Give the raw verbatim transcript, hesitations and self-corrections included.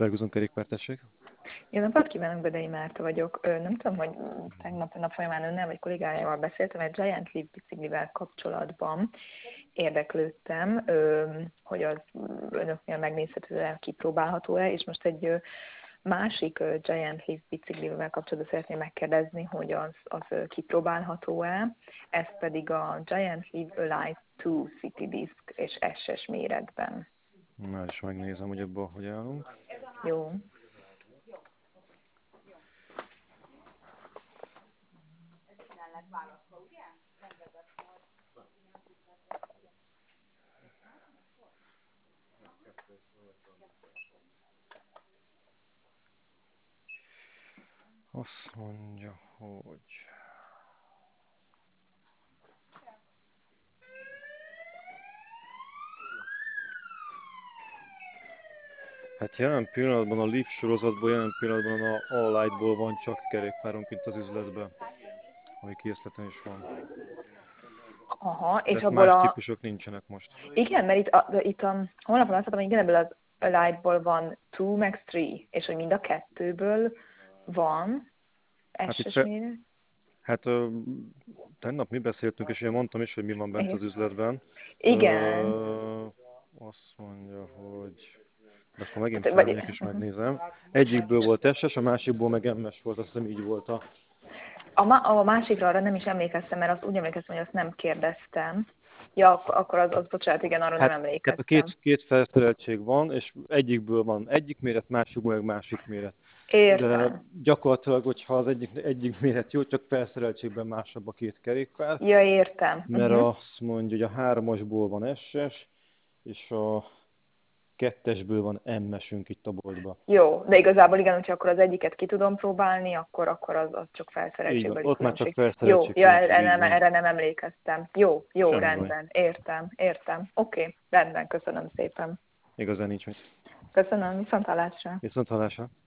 Ferguson kerékpár, tessék. Jó napot kívánok, Bedei Márta vagyok. Ö, Nem tudom, hogy tegnap a nap folyamán önnel vagy kollégájával beszéltem egy Giant Leap biciklivel kapcsolatban. Érdeklődtem, ö, hogy az önöknél megnézhető-e, kipróbálható-e, és most egy ö, másik ö, Giant Leap biciklivel kapcsolatban szeretném megkérdezni, hogy az, az ö, kipróbálható-e. Ez pedig a Giant Leap Alive kettő City Disc és es es méretben. Már is megnézem, hogy ebben hogy állunk. Jó. Azt mondja, hogy... Hát jelen pillanatban a Leaf sorozatból, jelen pillanatban a All Lightból van csak kerékpárunk itt az üzletben, ami készleten is van. Aha, és De abból más a... típusok nincsenek most. Igen, mert itt a, de itt a honlapon azt mondtam, hogy igen, ebből az Alive-ból van kettő, meg három, és hogy mind a kettőből van Hát itt es es fe... méret. Hát ö, tegnap mi beszéltünk, és én mondtam is, hogy mi van bent Igen. az üzletben. Igen. Ö, azt mondja, hogy... De akkor megint Hát, vagy... felmegyek és megnézem. Egyikből volt es es, a másikból meg em es volt, azt hiszem így volt a... A, ma, a másikra arra nem is emlékeztem, mert azt úgy emlékeztem, hogy azt nem kérdeztem. Ja, ak- akkor az, az bocsánat, igen, arra nem Hát, tehát a emlékeztem. két, két felszereltség van, és egyikből van egyik méret, másikból meg másik méret. De Értem. gyakorlatilag, hogyha az egyik, egyik méret jó, csak felszereltségben másabb a két kerékpár, Ja, értem. mert Uh-huh. azt mondja, hogy a hármasból van es es, és a kettesből van em esünk itt a boltban. Jó, de igazából igen, hogyha akkor az egyiket ki tudom próbálni, akkor, akkor az, az csak Így van, felszereltségbeli ott már csak különbség. Jó, felszereltség ja, különbség, erre így nem, van. erre nem emlékeztem. Jó, jó, Semmi baj. rendben, értem, értem. Oké, okay, rendben, köszönöm szépen. Igazán nincs mit. Köszönöm, viszontlátásra. Viszont hallásra.